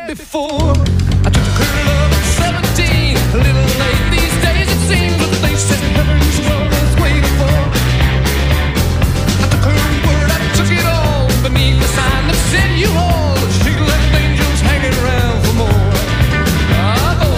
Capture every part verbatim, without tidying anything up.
had before. I took a girl up at seventeen, a little late these days it seems, but they said heaven's what I was waiting for. I took her word, I took it all, beneath the sign that said you all. She left angels hanging around for more. Ah, oh.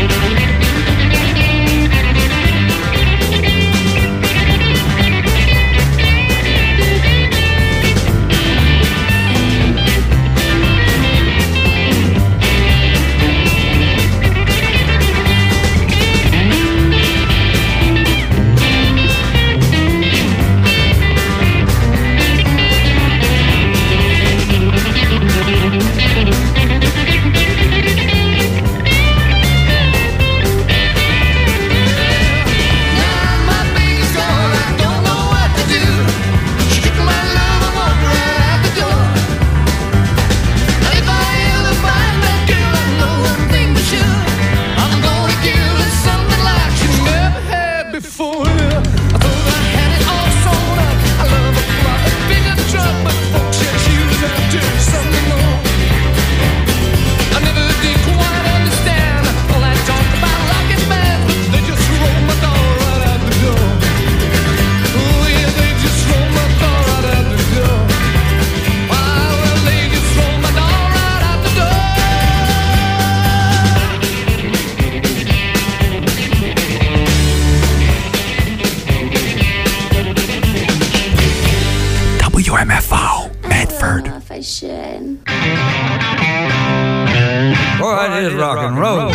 Rock and roll.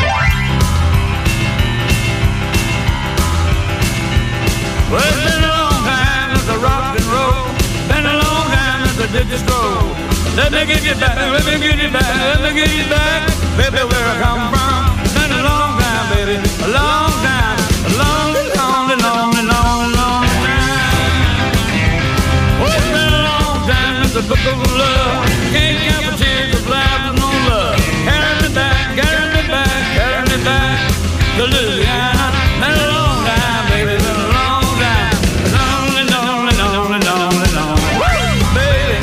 Well, it's been a long time since I rock and roll. Been a long time since I did the stroll. Let me get you back, let me get you back, let me get you back, baby, where I come from. It's been a long time, baby, a long time, a long, long, long, long, long time. Well, it's been a long time since the book of love. Can't count the tears of life with no love. Carry me back, carry me back, carry me back to Louisiana. Been a long time, baby, been a long time, long, long, long, long, long, long. Woo, baby.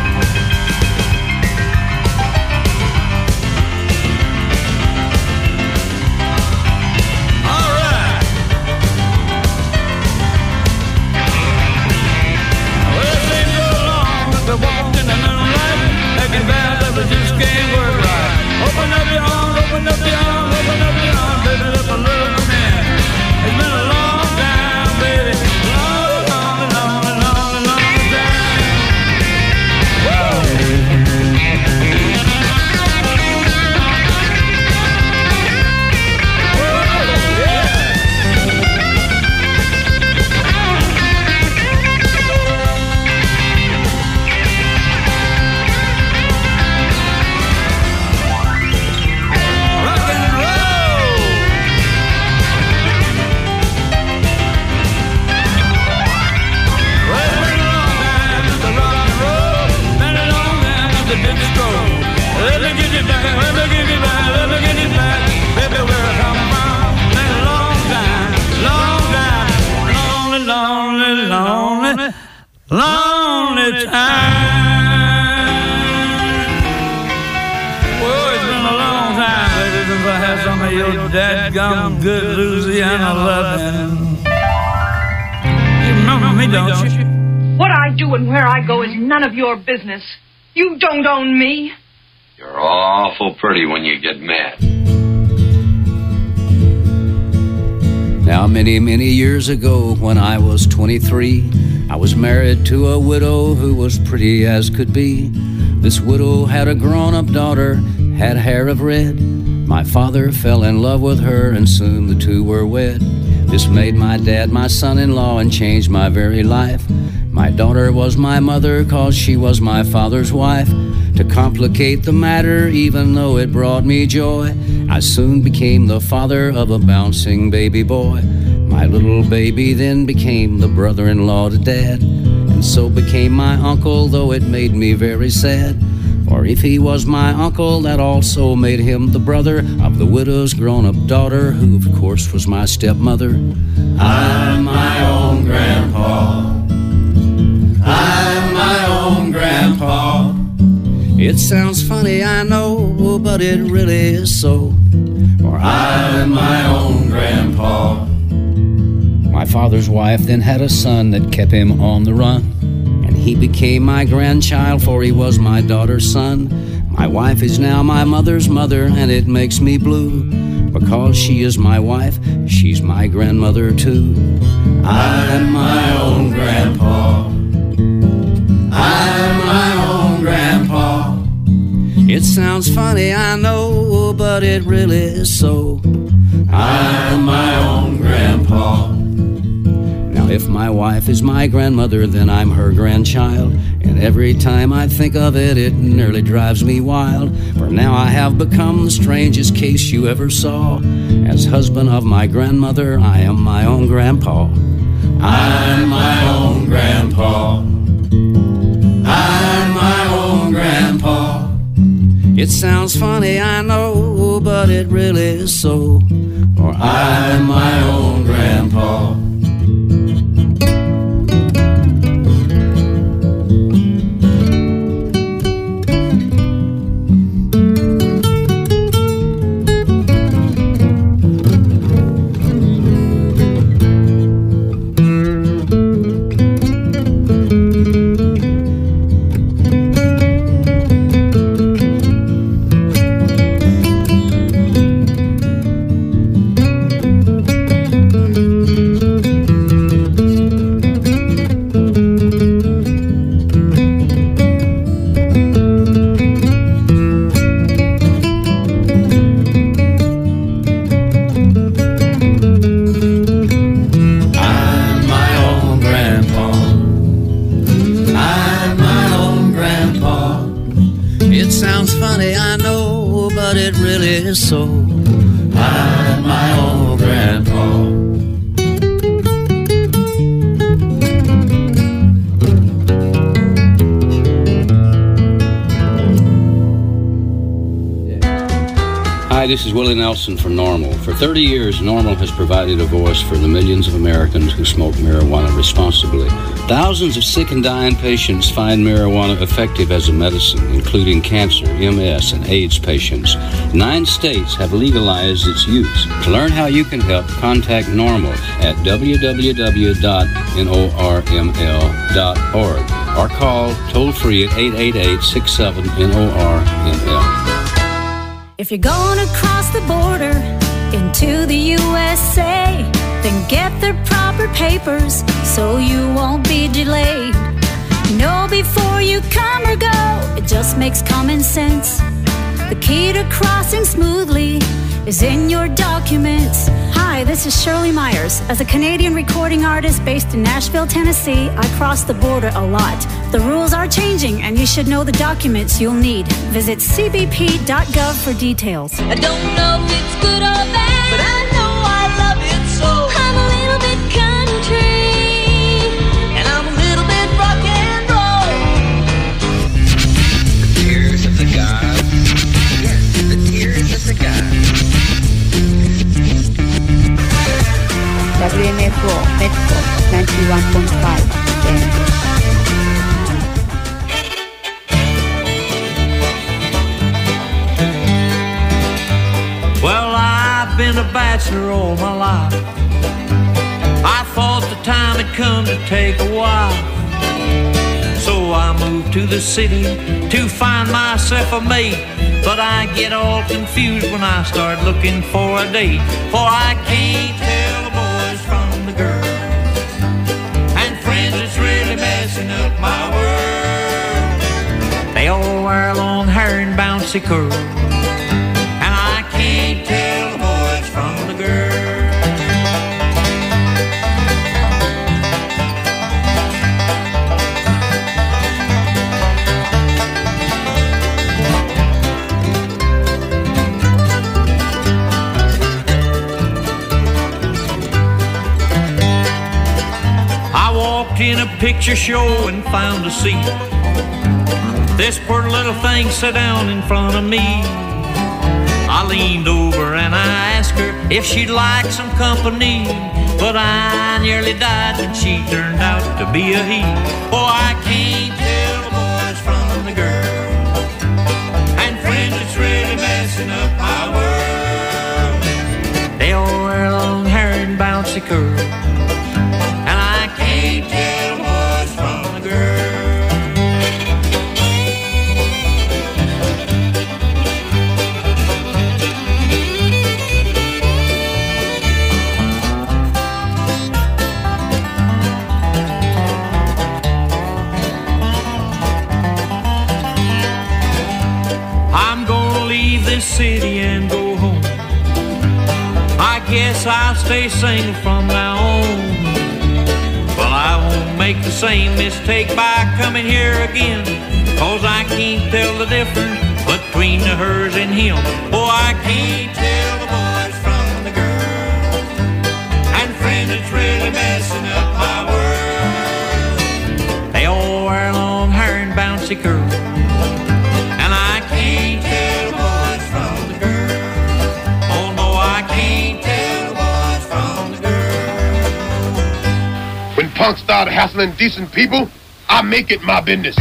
All right. Well, it seemed so long since I walked in the moonlight, making vows that we just can't work right. Open up your arms, open up your arms, open up your arms, baby, let my love come in. It's been a long time, baby, long, long, long, long, long time. Woo! Whoa, yeah! Let me get you back, let me get you back, let me get you back, baby, where I come from. Been a long time, long time, lonely, lonely, lonely, lonely time. Well, it's been a long time, baby, since I had some of your dadgum good Louisiana loving. You remember me, don't you? What I do and where I go is none of your business. You don't own me. You're awful pretty when you get mad. Now, many, many years ago, when I was twenty-three, I was married to a widow who was pretty as could be. This widow had a grown-up daughter, had hair of red. My father fell in love with her, and soon the two were wed. This made my dad my son-in-law and changed my very life. My daughter was my mother, 'cause she was my father's wife. To complicate the matter, even though it brought me joy, I soon became the father of a bouncing baby boy. My little baby then became the brother-in-law to Dad, and so became my uncle, though it made me very sad. For if he was my uncle, that also made him the brother of the widow's grown-up daughter, who of course was my stepmother. I'm my own grandpa. I'm my own grandpa. It sounds funny, I know, but it really is so. For I'm my own grandpa. My father's wife then had a son that kept him on the run, and he became my grandchild, for he was my daughter's son. My wife is now my mother's mother, and it makes me blue, because she is my wife, she's my grandmother too. I'm my own grandpa. I'm my own grandpa. It sounds funny, I know, but it really is so. I'm my own grandpa. Now if my wife is my grandmother, then I'm her grandchild, and every time I think of it, it nearly drives me wild. For now I have become the strangest case you ever saw. As husband of my grandmother, I am my own grandpa. I'm my own grandpa. I'm my own grandpa. It sounds funny, I know, but it really is so. For I'm my own grandpa. So I'm my own grandpa. Hi, this is Willie Nelson for NORML. For thirty years, NORML has provided a voice for the millions of Americans who smoke marijuana responsibly. Thousands of sick and dying patients find marijuana effective as a medicine, including cancer, M S, and AIDS patients. Nine states have legalized its use. To learn how you can help, contact NORML at w w w dot norml dot org or call toll-free at eight eight eight, six seven, N O R M L. If you're gonna cross the border into the U S A, then get the proper papers so you won't be delayed. Know before you come or go, it just makes common sense. The key to crossing smoothly is in your documents. Hi, this is Shirley Myers. As a Canadian recording artist based in Nashville, Tennessee, I cross the border a lot. The rules are changing, and you should know the documents you'll need. Visit c b p dot gov for details. I don't know if it's good or bad, but I know I love it so. I'm a little bit country, and I'm a little bit rock and roll. The tears of the gods. Yes, the tears of the gods. W M F O, Medford, ninety-one point five. Well, I've been a bachelor all my life. I thought the time had come to take a wife. So I moved to the city to find myself a mate. But I get all confused when I start looking for a date. For I can't tell the boys from the girls. And friends, it's really messing up my world. They all wear long hair and bouncy curls. And I can't tell the boys from the girls. In a picture show and found a seat. This poor little thing sat down in front of me. I leaned over and I asked her if she'd like some company, but I nearly died when she turned out to be a he. Oh, I can't tell the boys from the girls. messing up my world. They all wear long hair and bouncy curls, and I can't tell the boys from the girls. This city and go home. I guess I'll stay single from now on. Well, I won't make the same mistake by coming here again, 'cause I can't tell the difference between the hers and him. Oh, I can't tell the boys from the girls. And friends, it's really messing up my world. They all wear long hair and bouncy curls, and I can't tell punk started hassling decent people, I make it my business.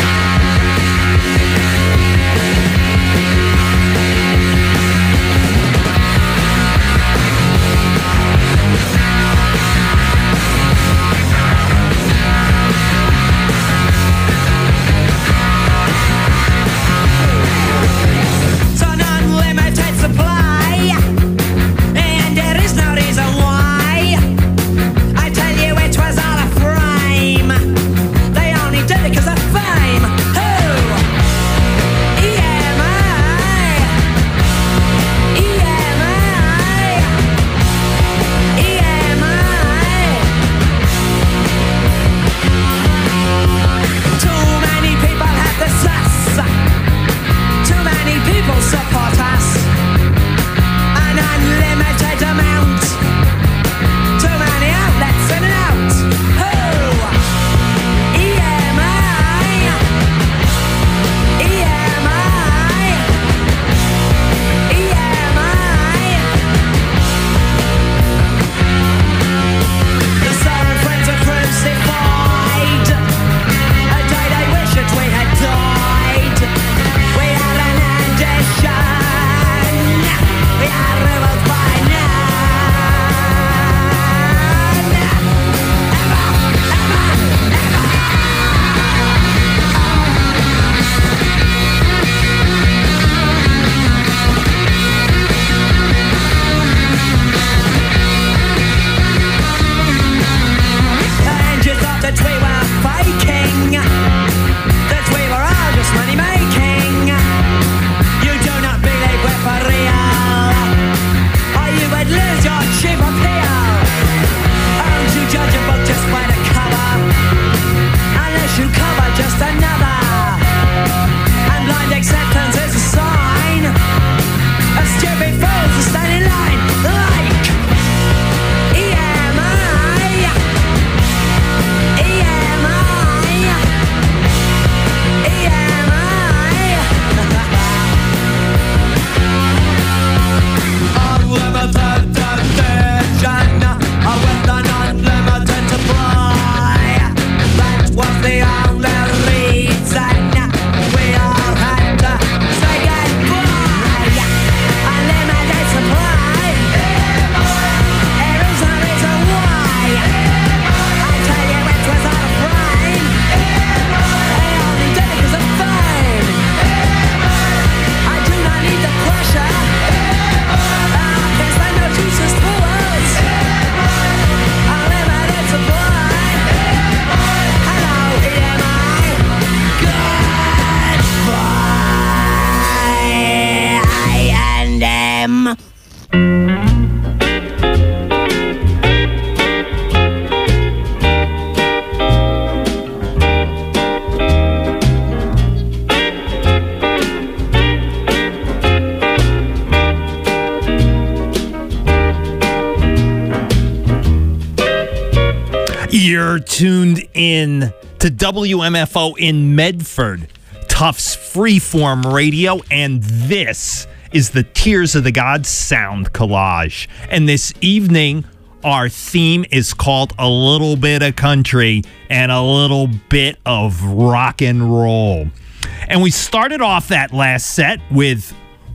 You're tuned in to W M F O in Medford, Tufts Freeform Radio, and this is the Tears of the Gods Sound Collage. And this evening, our theme is called A Little Bit of Country and a Little Bit of Rock and Roll. And we started off that last set with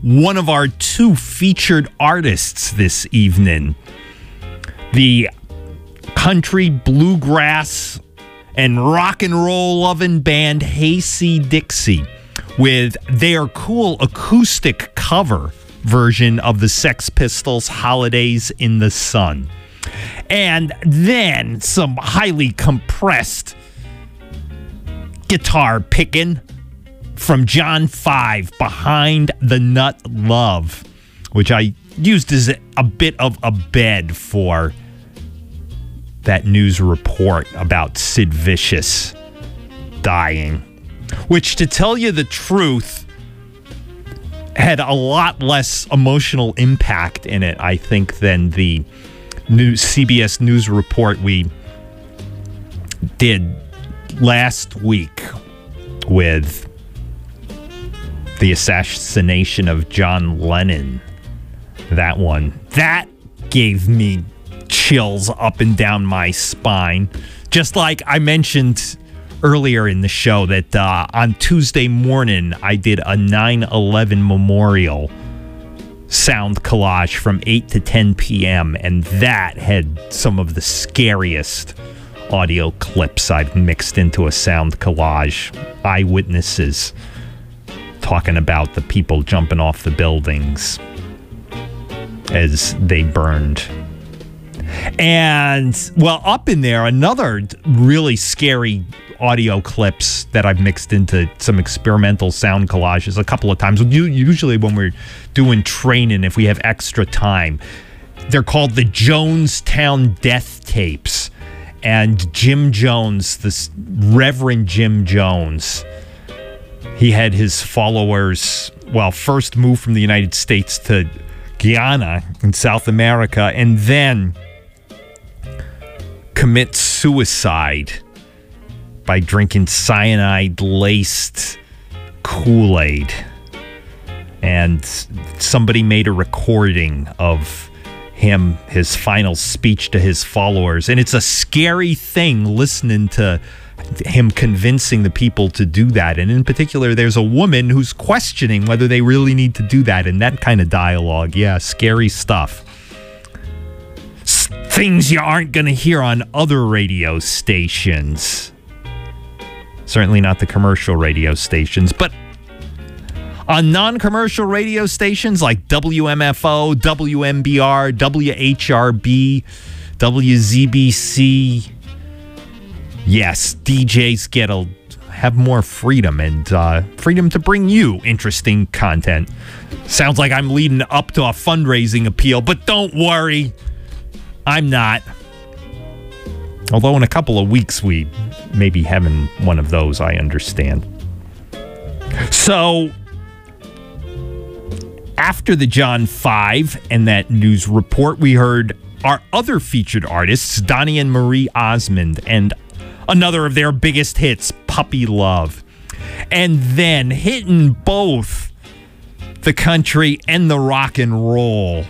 one of our two featured artists this evening. The country, bluegrass, and rock and roll loving band Hayseed Dixie with their cool acoustic cover version of the Sex Pistols' Holidays in the Sun. And then some highly compressed guitar picking from John Five, Behind the Nut Love, which I used as a bit of a bed for that news report about Sid Vicious dying, which, to tell you the truth, had a lot less emotional impact in it, I think, than the new C B S News report we did last week with the assassination of John Lennon. That one. That gave me chills up and down my spine. Just like I mentioned earlier in the show that uh, on Tuesday morning, I did a nine eleven memorial sound collage from eight to ten p.m. and that had some of the scariest audio clips I've mixed into a sound collage. Eyewitnesses talking about the people jumping off the buildings as they burned. And, well, up in there, another really scary audio clips that I've mixed into some experimental sound collages a couple of times. Usually when we're doing training, if we have extra time, they're called the Jonestown Death Tapes. And Jim Jones, this Reverend Jim Jones, he had his followers, well, first move from the United States to Guyana in South America, and then commit suicide by drinking cyanide-laced Kool-Aid. And somebody made a recording of him, his final speech to his followers. And it's a scary thing listening to him convincing the people to do that. And in particular, there's a woman who's questioning whether they really need to do that. And that kind of dialogue, yeah, scary stuff. S- things you aren't going to hear on other radio stations. Certainly not the commercial radio stations, but on non-commercial radio stations like W M F O, W M B R, W H R B, W Z B C, yes, D Js get a have more freedom and uh, freedom to bring you interesting content. Sounds like I'm leading up to a fundraising appeal, but don't worry, I'm not. Although in a couple of weeks we may be having one of those, I understand. So, after the John Five and that news report, we heard our other featured artists, Donnie and Marie Osmond, and another of their biggest hits, Puppy Love. And then hitting both the country and the rock and roll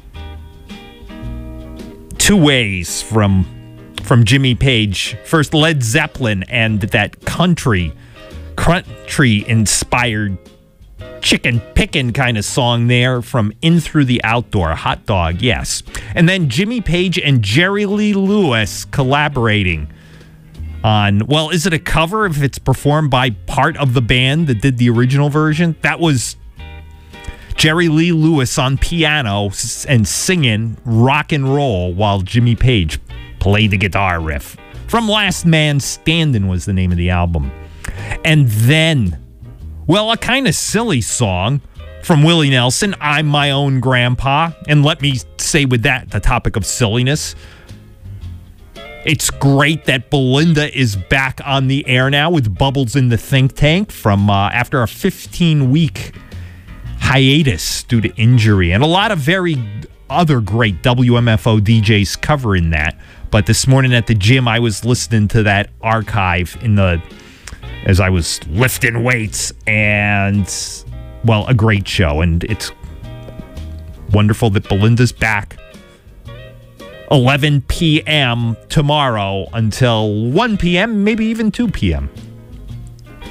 two ways from from Jimmy Page. First, Led Zeppelin and that country, country-inspired chicken pickin' kind of song there from In Through the Outdoor, Hot Dog, yes. And then Jimmy Page and Jerry Lee Lewis collaborating on, well, is it a cover if it's performed by part of the band that did the original version? That was Jerry Lee Lewis on piano and singing rock and roll while Jimmy Page played the guitar riff. From Last Man Standing was the name of the album. And then, well, a kind of silly song from Willie Nelson, I'm My Own Grandpa. And let me say with that, the topic of silliness, it's great that Belinda is back on the air now with Bubbles in the Think Tank from uh, after a fifteen-week hiatus due to injury. And a lot of very other great W M F O D Js covering that. But this morning at the gym, I was listening to that archive in the as I was lifting weights, and, well, a great show. And it's wonderful that Belinda's back. eleven p.m. tomorrow until one p.m., maybe even two p.m.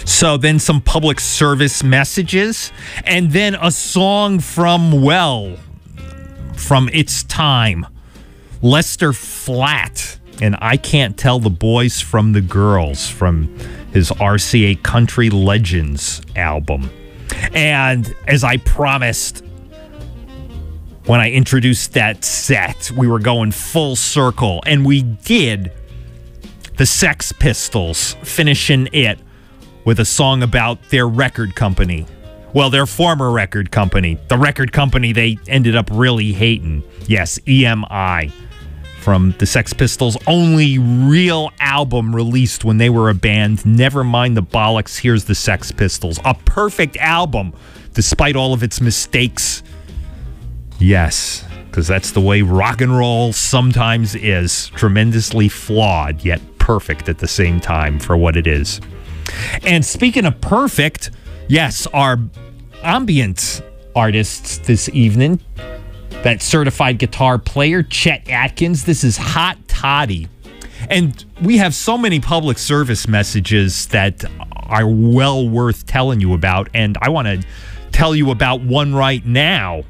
So then some public service messages, and then a song from, well, from its time, Lester Flatt, and I Can't Tell the Boys from the Girls, from his R C A Country Legends album. And as I promised when I introduced that set, we were going full circle, and we did. The Sex Pistols finishing it with a song about their record company. Well, their former record company. The record company they ended up really hating. Yes, E M I. From the Sex Pistols' only real album released when they were a band. Never mind the bollocks, here's the Sex Pistols. A perfect album, despite all of its mistakes. Yes, because that's the way rock and roll sometimes is. Tremendously flawed, yet perfect at the same time for what it is. And speaking of perfect, yes, our ambient artists this evening, that certified guitar player, Chet Atkins. This is Hot Toddy. And we have so many public service messages that are well worth telling you about. And I want to tell you about one right now,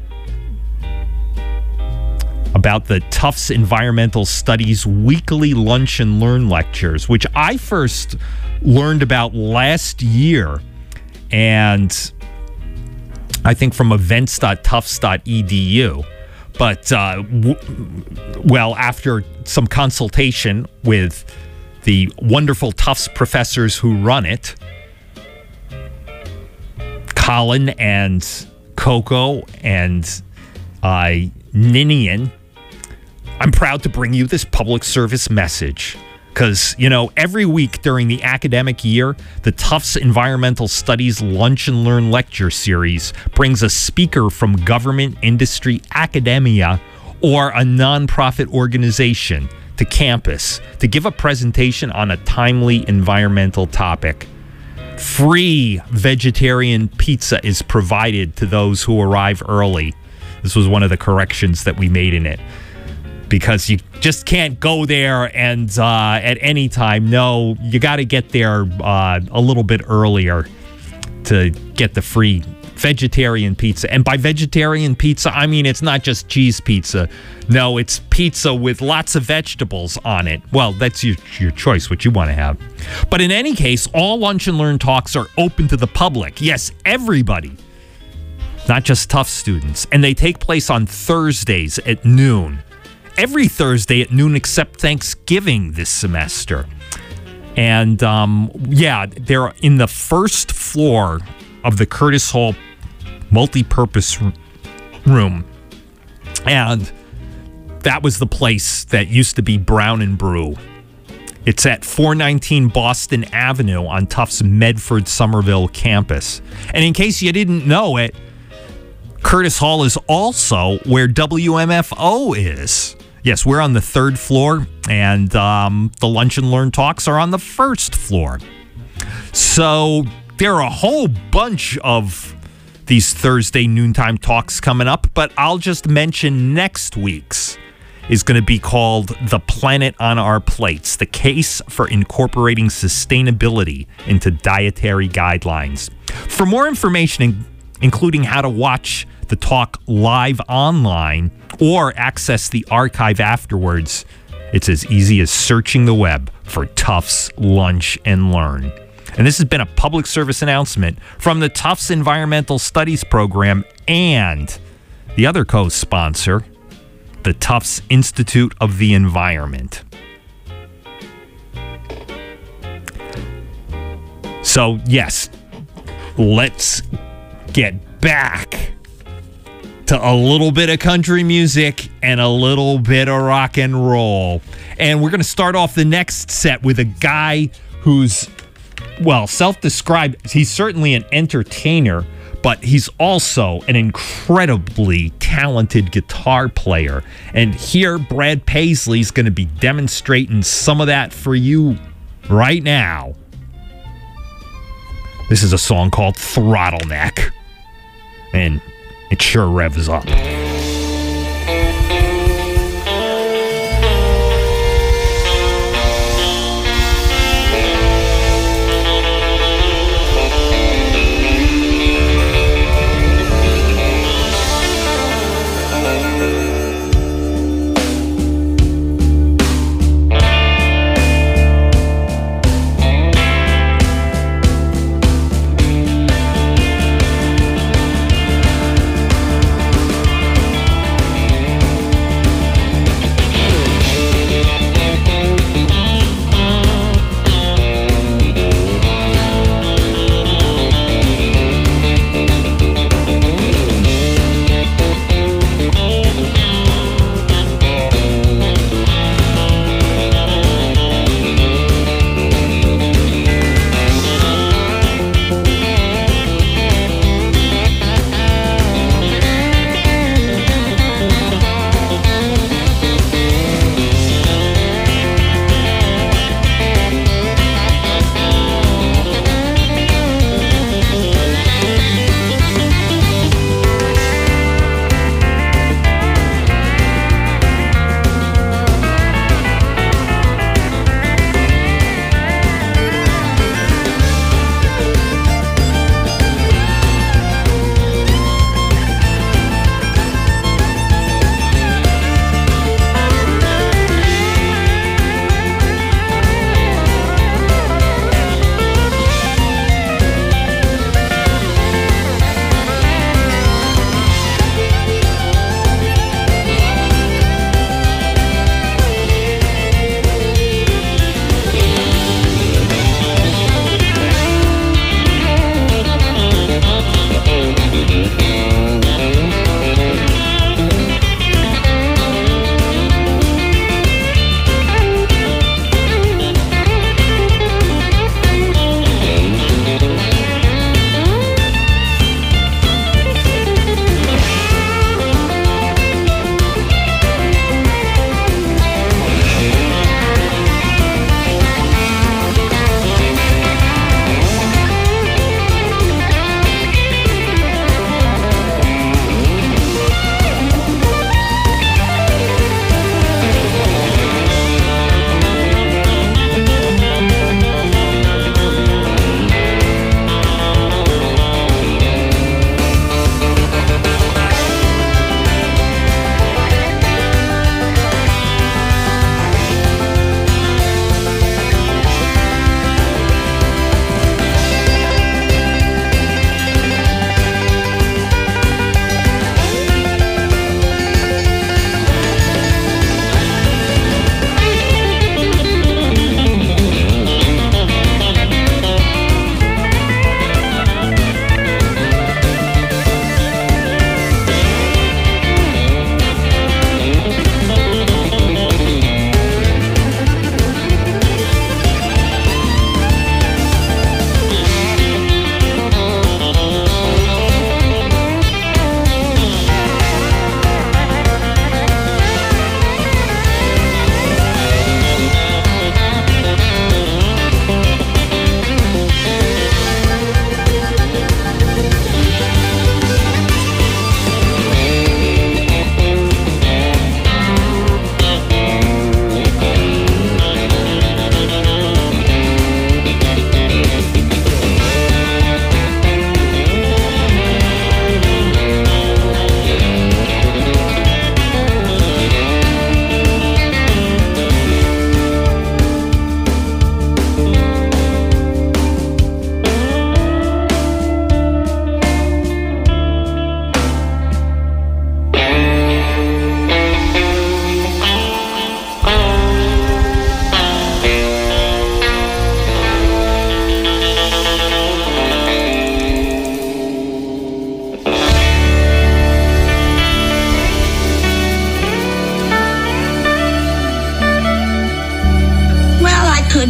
about the Tufts Environmental Studies weekly Lunch and Learn lectures, which I first learned about last year. And I think from events dot tufts dot e d u. But, uh, w- well, after some consultation with the wonderful Tufts professors who run it, Colin and Coco and uh, Ninian, I'm proud to bring you this public service message. Because, you know, every week during the academic year, the Tufts Environmental Studies Lunch and Learn lecture series brings a speaker from government, industry, academia, or a nonprofit organization to campus to give a presentation on a timely environmental topic. Free vegetarian pizza is provided to those who arrive early. This was one of the corrections that we made in it. Because you just can't go there and uh, at any time. No, you got to get there uh, a little bit earlier to get the free vegetarian pizza. And by vegetarian pizza, I mean it's not just cheese pizza. No, it's pizza with lots of vegetables on it. Well, that's your, your choice, what you want to have. But in any case, all Lunch and Learn talks are open to the public. Yes, everybody. Not just Tufts students. And they take place on Thursdays at noon. Every Thursday at noon except Thanksgiving this semester. And, um, yeah, they're in the first floor of the Curtis Hall multi-purpose room. And that was the place that used to be Brown and Brew. It's at four nineteen Boston Avenue on Tufts Medford Somerville campus. And in case you didn't know it, Curtis Hall is also where W M F O is. Yes, we're on the third floor, and um, the Lunch and Learn talks are on the first floor. So there are a whole bunch of these Thursday noontime talks coming up, but I'll just mention next week's is going to be called The Planet on Our Plates, the case for incorporating sustainability into dietary guidelines. For more information, including how to watch the talk live online or access the archive afterwards, it's as easy as searching the web for Tufts Lunch and Learn. And this has been a public service announcement from the Tufts Environmental Studies Program and the other co-sponsor, the Tufts Institute of the Environment. So, yes, let's get back to a little bit of country music and a little bit of rock and roll. And we're going to start off the next set with a guy who's, well, self-described. He's certainly an entertainer, but he's also an incredibly talented guitar player. And here, Brad Paisley's going to be demonstrating some of that for you right now. This is a song called Throttle Neck. And it sure revs up.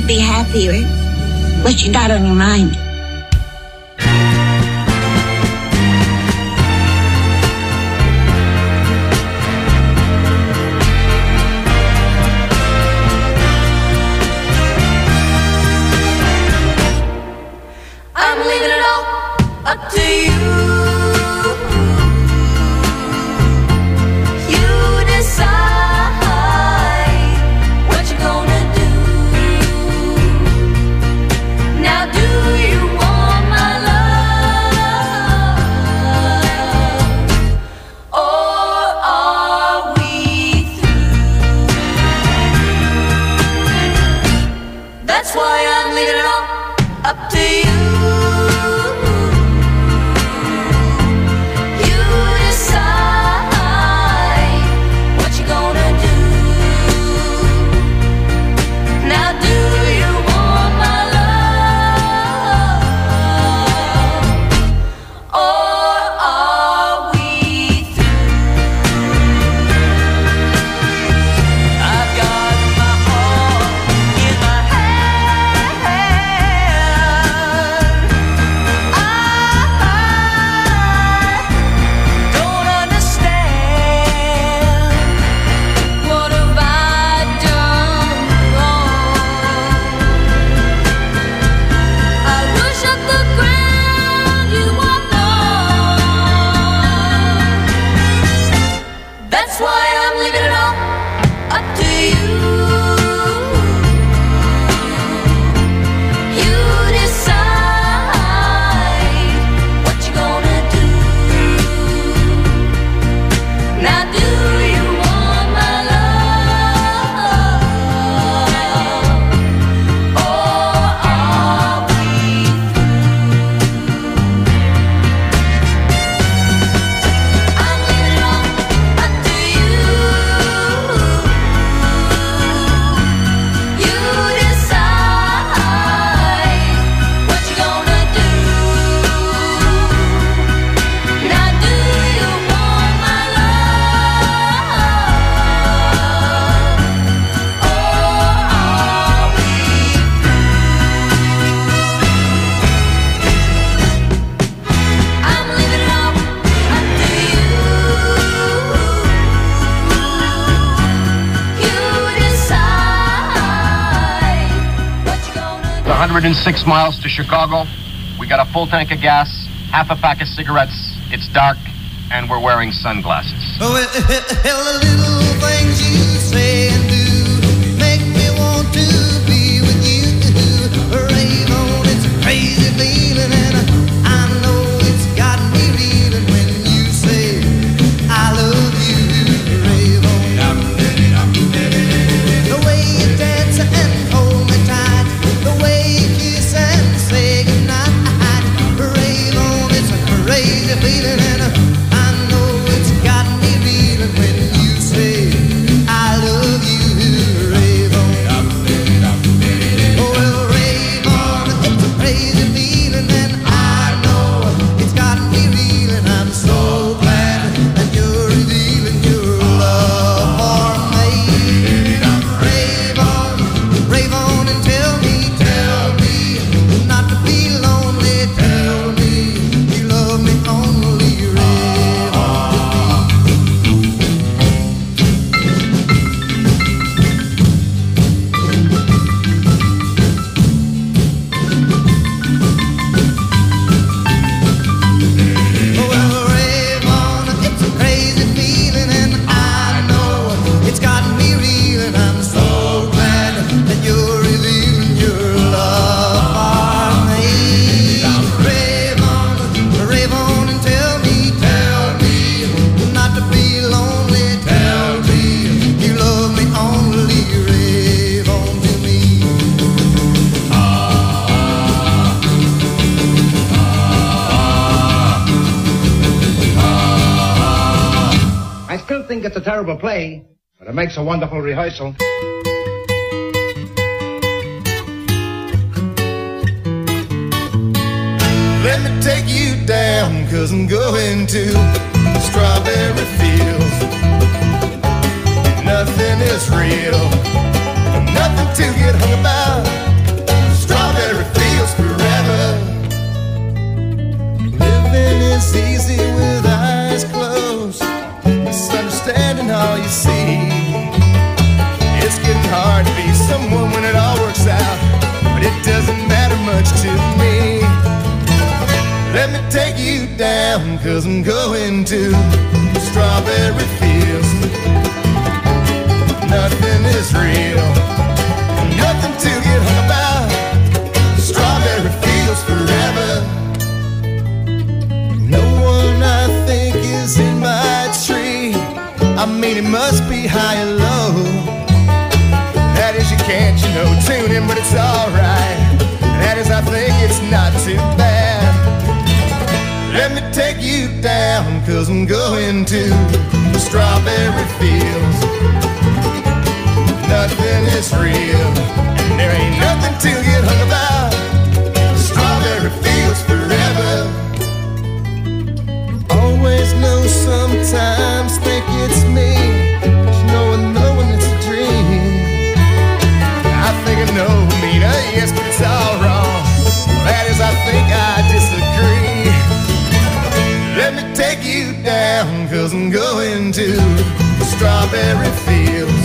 be happier. What you got on your mind? I'm leaving it all up to you. You decide what you're gonna do. Now do you want my love? Or are we through? That's why I'm leaving it all up to you. one hundred six miles to Chicago. We got a full tank of gas, half a pack of cigarettes. It's dark, and we're wearing sunglasses. Oh, well, the little things you say and do make me want to be with you. Rave on, it's a crazy feeling, and I know it's got me reeling when you say I love you. Rave on. The way you dance and hold me tight, the way you kiss and say goodnight. Rave on, it's a crazy feeling, and I know it's got me reeling when you say I love you. Rave on. Oh, well, rave on, it's a crazy feeling, and I know it's got me reeling. I'm so glad that you're revealing your love for me. Rave on, rave on and tell me, tell me not to be lonely. Tell me you love me only. Rave on to Oh, well, rave on, it's a crazy feeling, and I know it's got me reeling. I'm so glad that you're revealing your love for me. Rave on, rave on and tell me, tell me not to be lonely. Tell me you love me only. Rave on to me. I still think it's a terrible play, but it makes a wonderful rehearsal. Let me take you down, cause I'm going to the strawberry fields. Nothing is real, nothing to get hung about. cause I'm going to strawberry fields. Nothing is real, nothing to get hung about. Strawberry fields forever. No one I think is in my tree. I mean it must be high or low. That is you can't, you know, tune in, but it's alright. That is I think it's not too bad. Let me take you down, cause I'm going to the strawberry fields. Nothing is real, and there ain't nothing to get hung about. The strawberry fields forever. Always know, sometimes think it's me, but you know I know when it's a dream. I think I know me, uh, yes, but it's all wrong. That is, I think I disagree. Let me take you down, cause I'm going to the strawberry fields.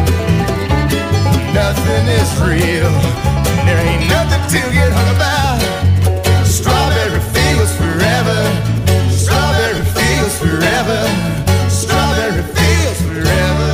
Nothing is real, there ain't nothing to get hung about. Strawberry fields forever. Strawberry fields forever. Strawberry fields forever.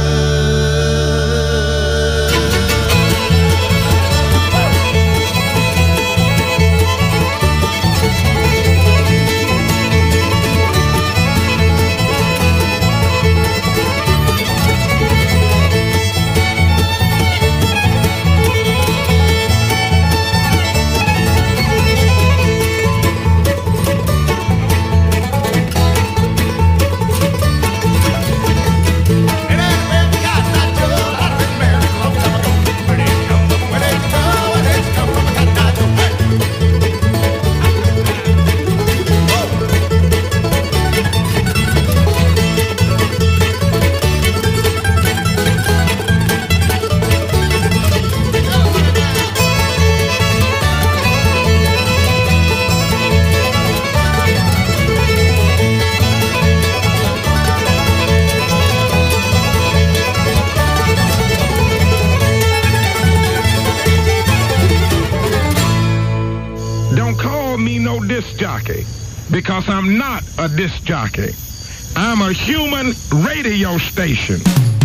Because I'm not a disc jockey. I'm a human radio station.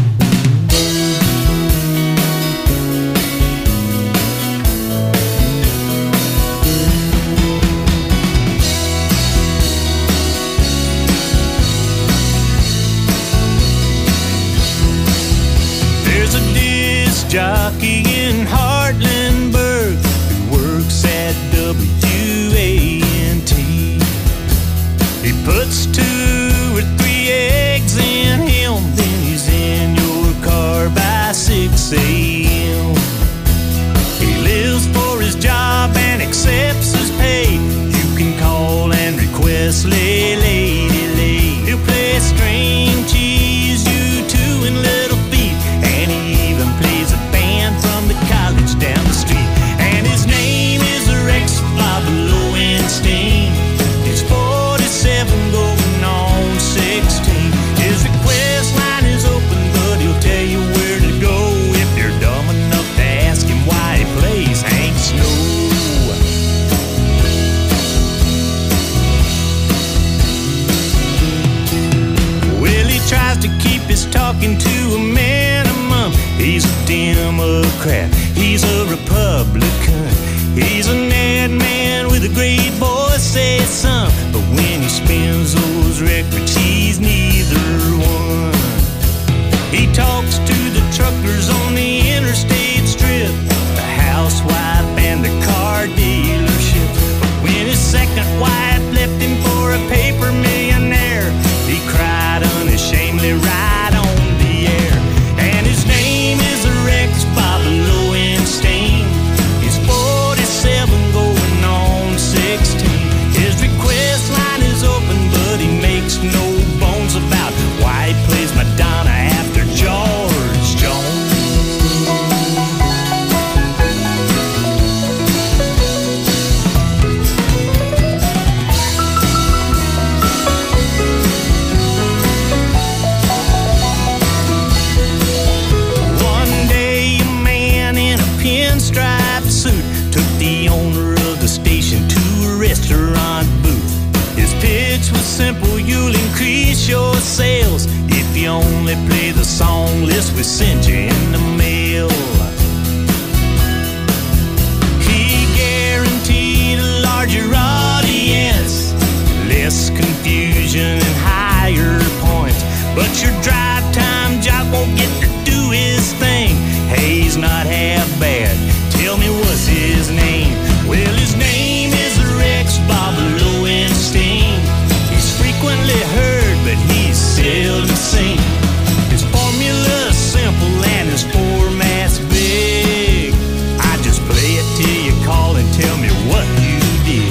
There's a disc jockey in Heartlandburg who works at W A N T. He puts two or three eggs in him, then he's in your car by six a.m. He lives for his job and accepts his pay. You can call and request lay, lady, lay. He'll play string cheese, you two and little feet, and he even plays a band from the college down the street. And his name is Rex Bobby Lowenstein. He's forty-seven going on sixteen. His request line is open, but he'll tell you where to go if you're dumb enough to ask him why he plays Hank Snow. Well, he tries to keep his talking to a minimum. He's a Democrat, he's a Republican, he's an ad man with a great voice, says some. But when he spins those records, he's neither one. He talks to the truckers on the interstate strip, the housewife and the car dealership. But when his second wife left him for a paper millionaire, he cried unashamedly right on the air. And his name is Rex Bobby Lowenstein. He's forty-seven going on sixteen. His request line is open, but he makes no bones about why he plays Madonna after George Jones. we only play the song list we sent you in the mail. He guaranteed a larger audience, less confusion and higher points. But your drive time jock won't get to do his thing. Hey, he's not half bad. Tell me what's his name? Well, his name is Rex Bob Lowenstein. He's frequently heard, but he's seldom seen. His formula's simple and his format's big. I just play it till you call and tell me what you did.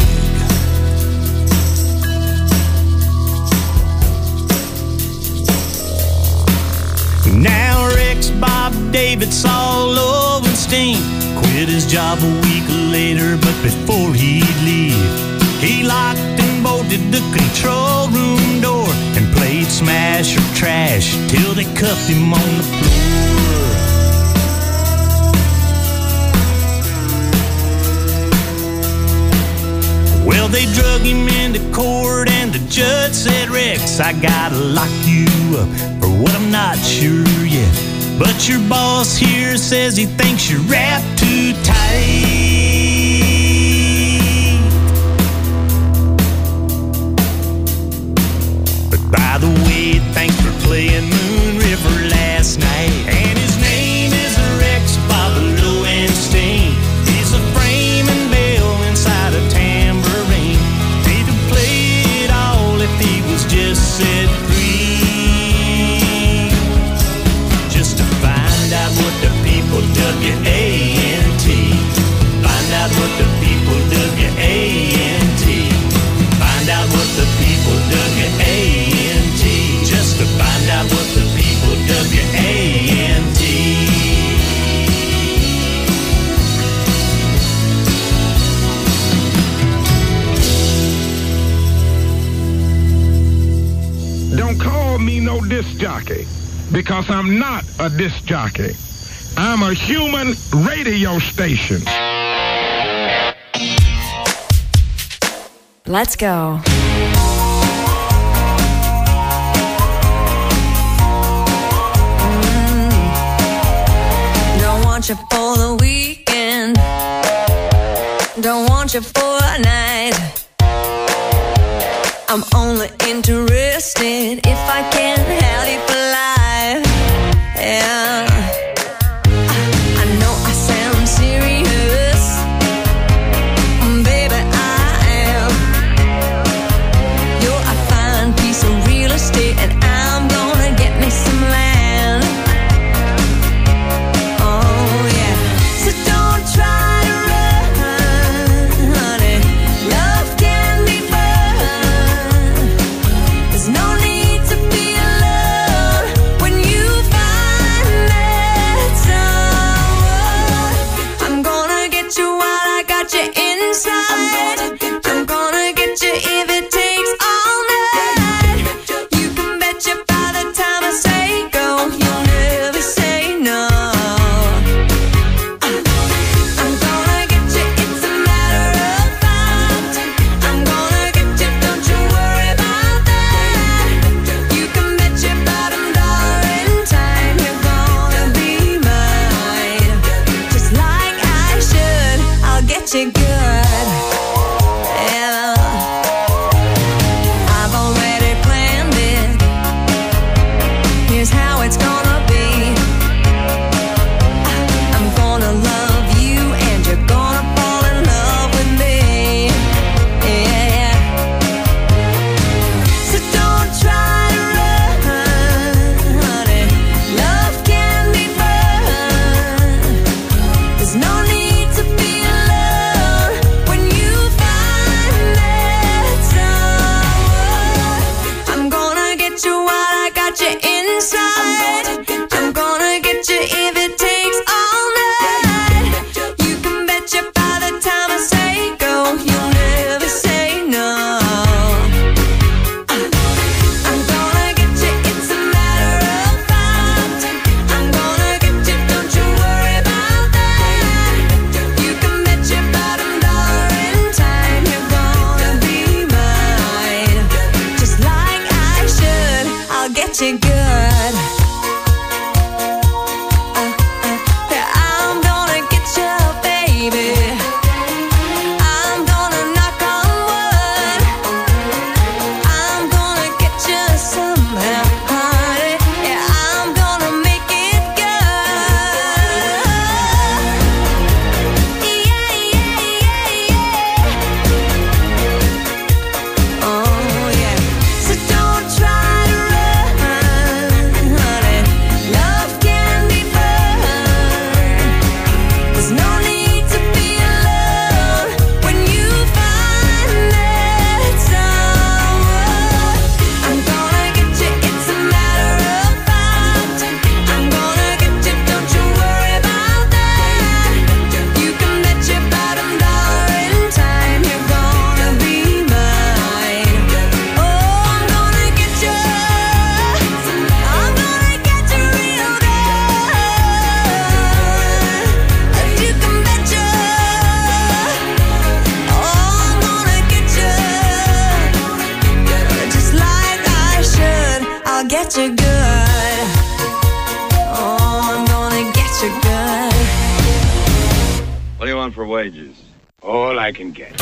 Now Rex Bob David Saul Lowenstein quit his job a week later, but before he'd leave, he locked and bolted the control room door and played smash or trash till they cuffed him on the floor. Well, they drug him into court and the judge said, Rex, I gotta lock you up for what I'm not sure yet. But your boss here says he thinks you're wrapped too tight. But by the way, thanks for playing Moon River last night. And his name is Rex Bob Lowenstein. He's a frame and bell inside a tambourine. He'd have played it all if he was just set free. Find out what the people W A N T. Find out what the people W A N T. Find out what the people W A N T. Just to find out what the people W A N T. Don't call me no disc jockey, because I'm not a disc jockey. I'm a human radio station. Let's go. Mm. Don't want you for the weekend. Don't want you for a night. I'm only interested if I can have you for life. Yeah. I know I sound serious, baby, I am. You're a fine piece of real estate, and I'm gonna get me some land. Oh yeah. So don't try to run, honey. Love can be fun. There's no need to be alone when you find that someone. I'm gonna get you while I got you inside. I'm gonna get you if it takes all night. You can bet you by the time I say go, you'll never say no. I'm gonna get you, it's a matter of fact. I'm gonna get you, don't you worry about that. You can bet your bottom dollar in time you're gonna be mine. Just like I should, I'll get you good. Yeah. I've already planned it. Here's how it's gonna be. I'm gonna love you and you're gonna fall in love with me. Yeah. So don't try to run, honey. Love can be fun. There's no need to be alone when you find that someone. I'm gonna get you while I got you inside. I'm gonna get you if it takes all night. You can bet you by the time I say go, you'll never say no. I'm gonna get you, it's a matter of fact. I'm gonna get you, don't you worry about that. You can bet your bottom dollar in time you're gonna be mine. Just like I should, I'll get you good. Uh, uh, I'm gonna get you, baby. I'm gonna knock on wood. I'm gonna get you somehow, honey. Yeah, I'm gonna make it good. Yeah, yeah, yeah, yeah. Oh yeah. So don't try to run, honey. Love can be fun. There's no need to be alone when you find that someone. I'm gonna get you, it's a matter of fact. I'm gonna get you, don't you worry about that. You can bet your bottom dollar in time you're gonna be mine. Oh, I'm gonna get you, I'm gonna get you real good. You can bet you, oh, I'm gonna get you, just like I should. I'll get you good. Oh, I'm gonna get you good. What do you want for wages? All I can get.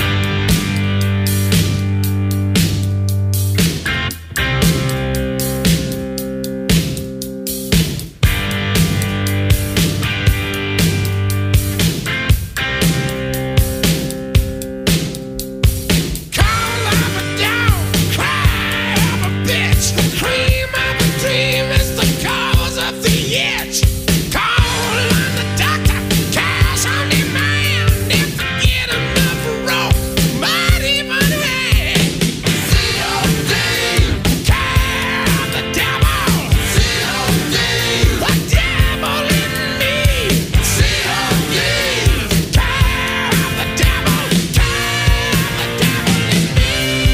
Cream of a dream is the cause of the itch. Call on the doctor, cash on demand. If you get enough rope, might even hang. C O D, care of the devil. C O D, the devil in me. C O D, care of the devil. Care of the devil in me.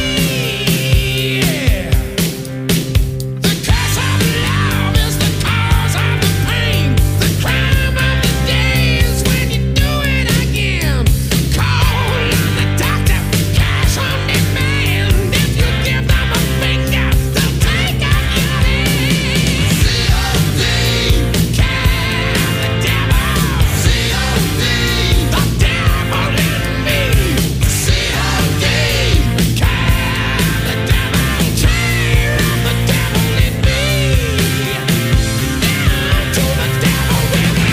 Yeah. The curse of love is the cause of the pain. The crime of the day is when you do it again. Call on the doctor, cash on demand. If you give them a finger, they'll take out your hand. C O D, care of the devil. C O D, the devil in me. C O D, care of the devil. Care of the devil in me. Down to the devil with me.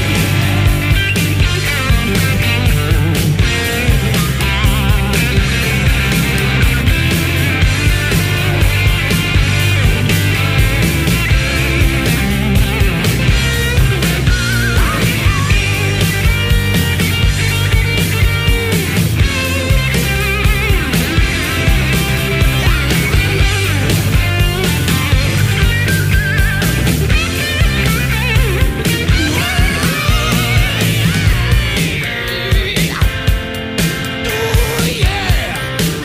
Ooh, yeah.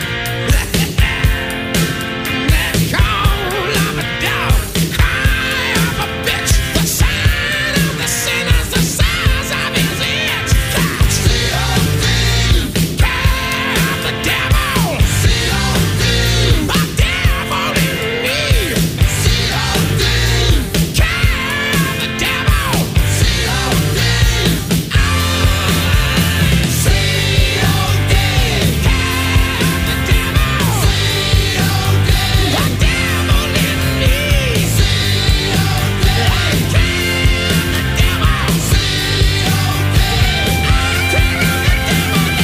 That call of a dog, cry of a bitch, the sign of the sinner's the size of his itch. C O D, care of the devil. C O D, the devil in me. C O D, care of the devil. C O D, I. C O D, care of the devil. C O D, the devil in me. C O D, care of the devil. C O D, I care of the devil in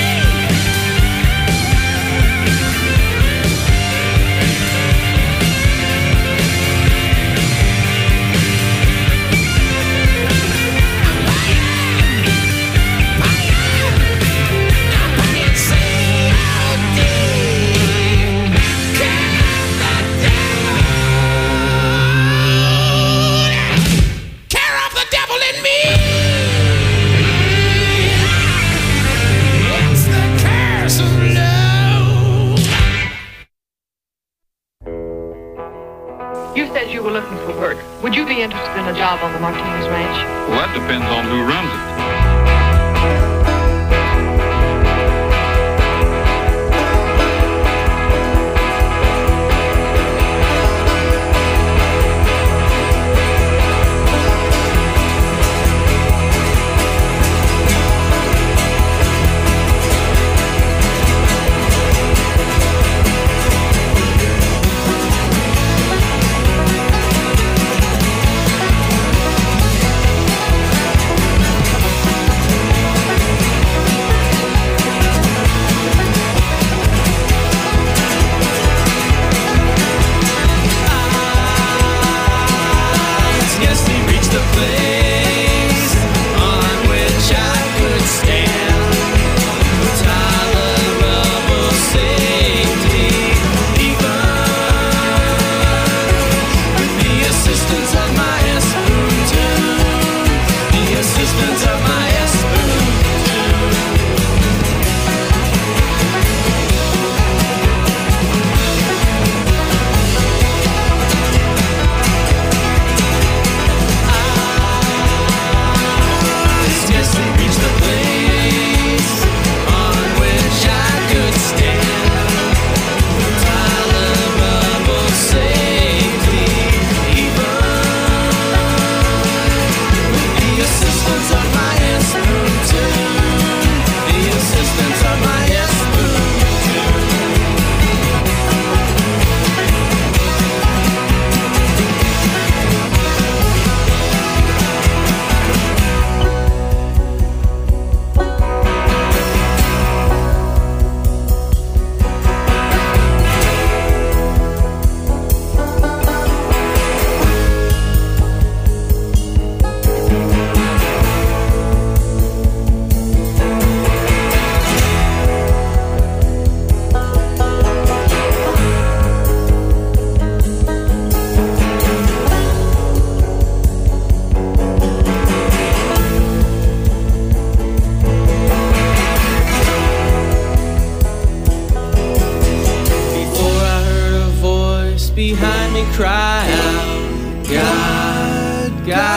care of the devil in me. It's the curse of love. You said you were looking for work. Would you be interested in a job on the Martinez Ranch? Well, that depends on who runs it.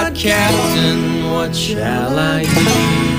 Captain, what shall I do?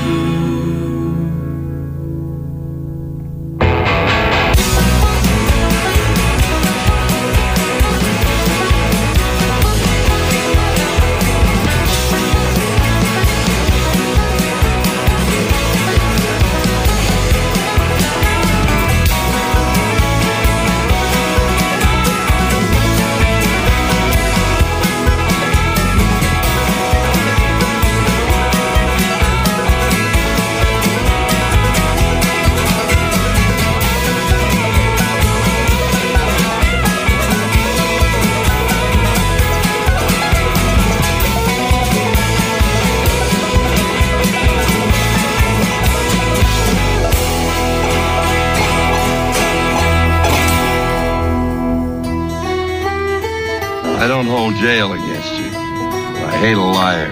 I don't hold jail against you. I hate a liar.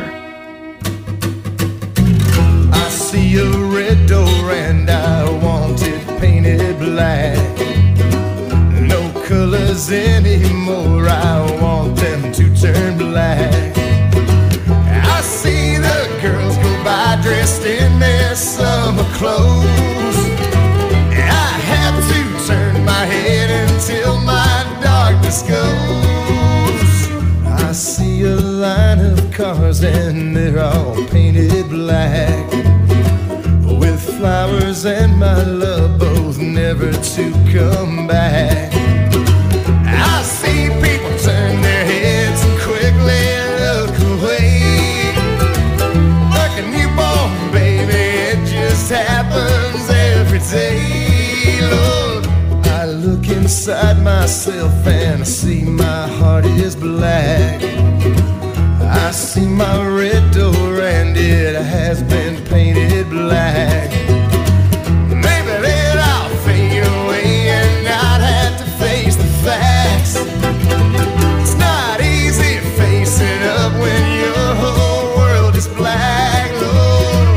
I see a red door and I want it painted black. No colors anymore, I want them to turn black. I see the girls go by dressed in their summer clothes. I have to turn my head until my darkness goes. I see a line of cars and they're all painted black, with flowers and my love both never to come back. I see people turn their heads and quickly look away. Like a newborn baby, it just happens every day. Lord, I look inside myself and I see my heart is black. I see my red door and it has been painted black. Maybe then I'll fade away and not have to face the facts. It's not easy facing up when your whole world is black, Lord.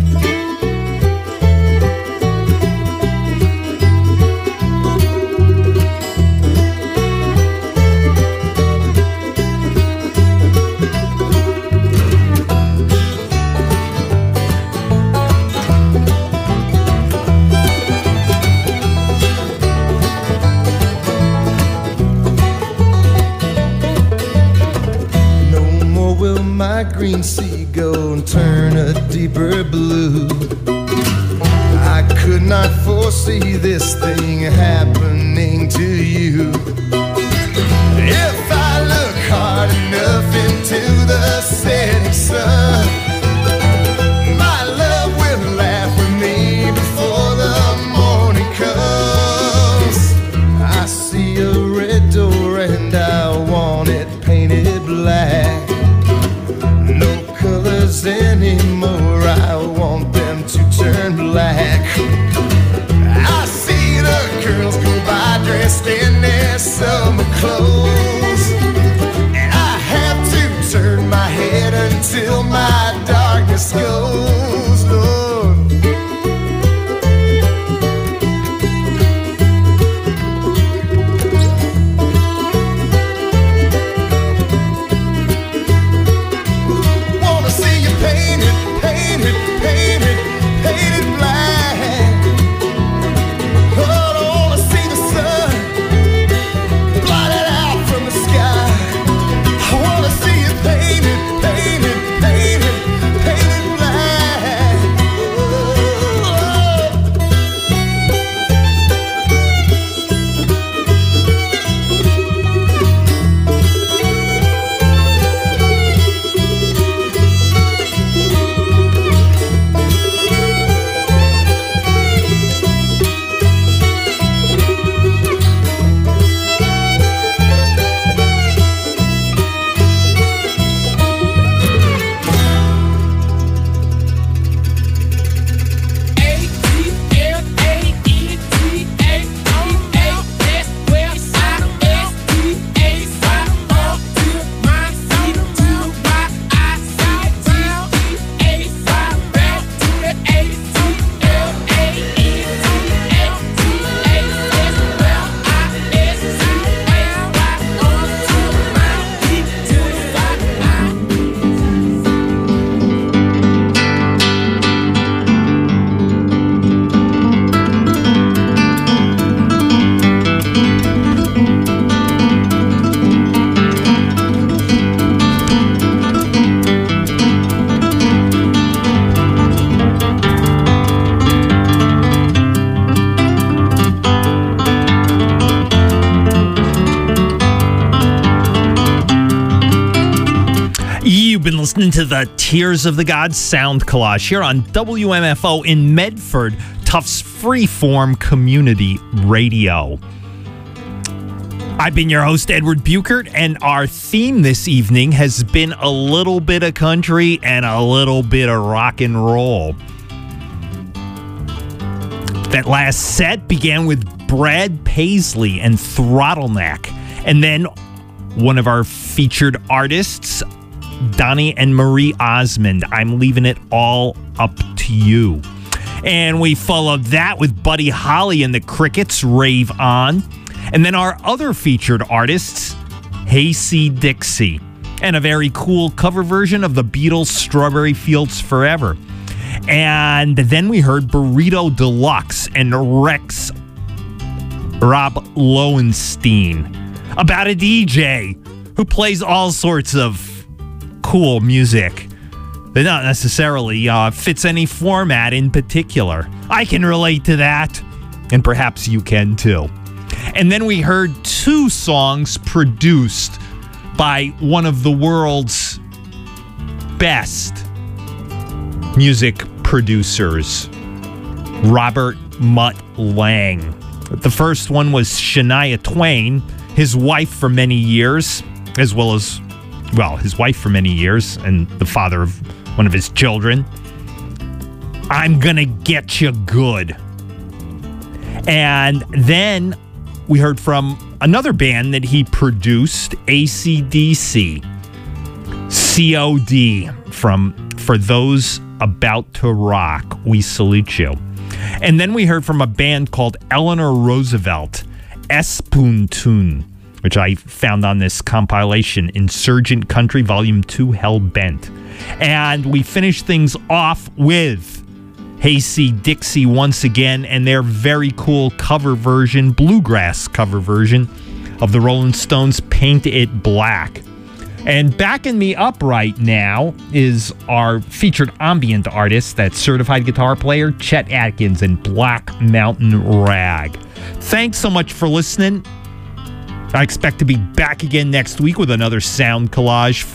My green sea go and turn a deeper blue. I could not foresee this thing happening to you. If I look hard enough into the setting sun, my love will laugh with me before the morning comes. I see a red door and I want it painted black. Anymore, I want them to turn black. I see the girls go by dressed in their summer clothes, and I have to turn my head until my darkness goes, Lord. Painted, painted, painted, painted black. been listening to the Tears of the Gods sound collage here on W M F O in Medford, Tufts Freeform Community Radio. I've been your host, Edward Buchert, and our theme this evening has been a little bit of country and a little bit of rock and roll. That last set began with Brad Paisley and Throttleneck, and then one of our featured artists, Donnie and Marie Osmond, I'm Leaving It All Up to You. And we followed that with Buddy Holly and the Crickets, Rave On. And then our other featured artists, Hayseed Dixie, and a very cool cover version of the Beatles' Strawberry Fields Forever. And then we heard Burrito Deluxe and Rex Rob Lowenstein, about a D J who plays all sorts of cool music that not necessarily uh, fits any format in particular. I can relate to that, and perhaps you can too. And then we heard two songs produced by one of the world's best music producers, Robert Mutt Lang. The first one was Shania Twain, his wife for many years, as well as, well, his wife for many years, and the father of one of his children. I'm Gonna Get You Good. And then we heard from another band that he produced, A C D C, C O D, from For Those About to Rock, We Salute You. And then we heard from a band called Eleanor Roosevelt, Espuntun, which I found on this compilation, Insurgent Country Volume two, Hell Bent. And we finished things off with Hayseed Dixie once again, and their very cool cover version, bluegrass cover version, of the Rolling Stones' Paint It Black. And backing me up right now is our featured ambient artist, that certified guitar player, Chet Atkins, and Black Mountain Rag. Thanks so much for listening. I expect to be back again next week with another sound collage